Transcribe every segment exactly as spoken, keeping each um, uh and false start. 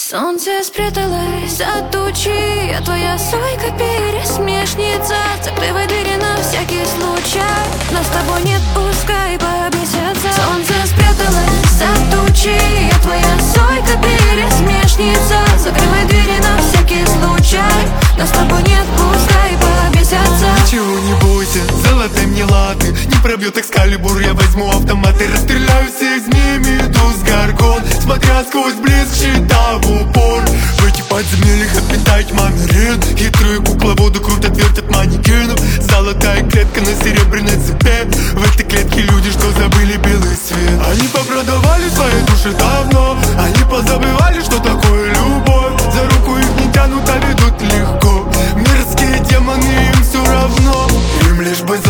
Солнце спряталось за тучи, а твоя сойка пересмешница. Закрывай двери на всякий случай, нас с тобой нет, пускай побесятся. Солнце спряталось за тучи, а твоя сойка пересмешница. Закрывай двери на всякий случай, нас с тобой нет, пускай побесятся. Ничего не бойся, золотой мне латы не пробьет экскалибур, я возьму автомат и расстреляю всех змей, медуз, горгон, смотря сквозь блеск щита в упор. В этих подземельях обитает тьма мирен. Хитрые кукловоды крутят, вертят манекенов. Золотая клетка на серебряной цепи. В этой клетке люди, что забыли белый свет. Они попродавали свои души давно. Они позабывали, что такое любовь. За руку их не тянут, а ведут легко. Мирские демоны, им все равно. Им лишь бы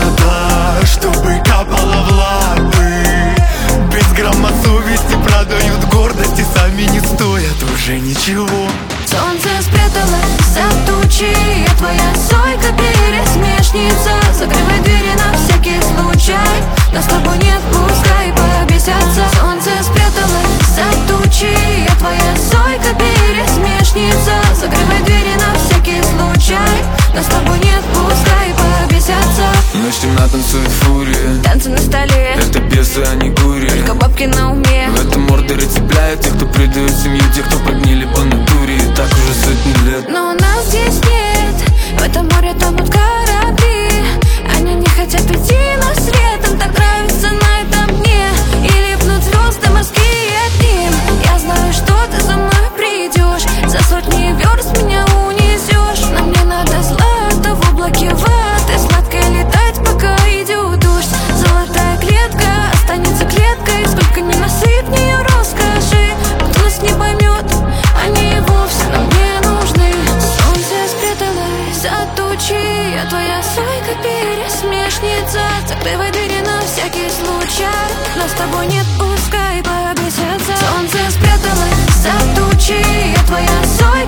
злато, чтобы капало в лапы. Без грамма совести продают гордость и сами не стоят уже ничего. Солнце спряталось за тучи, а твоя сойка пересмешница. Закрывай двери на всякий случай, нас с тобой нет, пускай побесятся. Солнце спряталось за тучи, а твоя сойка пересмешница. Закрывай двери на всякий случай, нас с тобой нет, пускай побесятся. Ночь темна, танцует фурия, танцы на столе, это бесы, а не гури. только бабки на уме. В этом ордере цепляют тех, кто предает семью, тех, кто погнили по натуре. И так уже сотни лет. Но нас здесь нет, в этом море тонут корабли. Они не хотят идти на свет, им так нравится на этом дне. И липнут звезды морские огни. Я знаю, что ты за мной придешь, за сотни верст меня унесешь. Но мне надо злато в облаке ваты, сладко летать, пока идет дождь. Золотая клетка останется клеткой, сколько не насыпь в нее роскоши. Кто нас не поймет, они и вовсе нам не нужны. Солнце спряталось за тучи, а твоя сойка пересмешница. Закрывай двери на всякий случай, нас с тобой нет, пускай побесятся. Солнце спряталось за тучи, а твоя сойка